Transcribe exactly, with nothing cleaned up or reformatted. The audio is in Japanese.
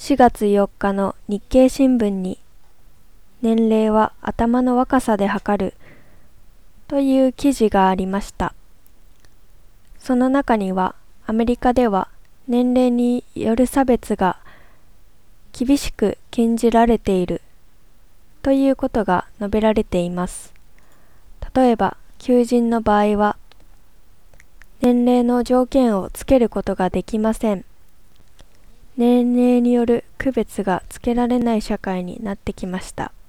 しがつよっかの日経新聞に、年齢は頭の若さで測るという記事がありました。その中には、アメリカでは年齢による差別が厳しく禁じられているということが述べられています。例えば、求人の場合は、年齢の条件をつけることができません。年齢による区別がつけられない社会になってきました。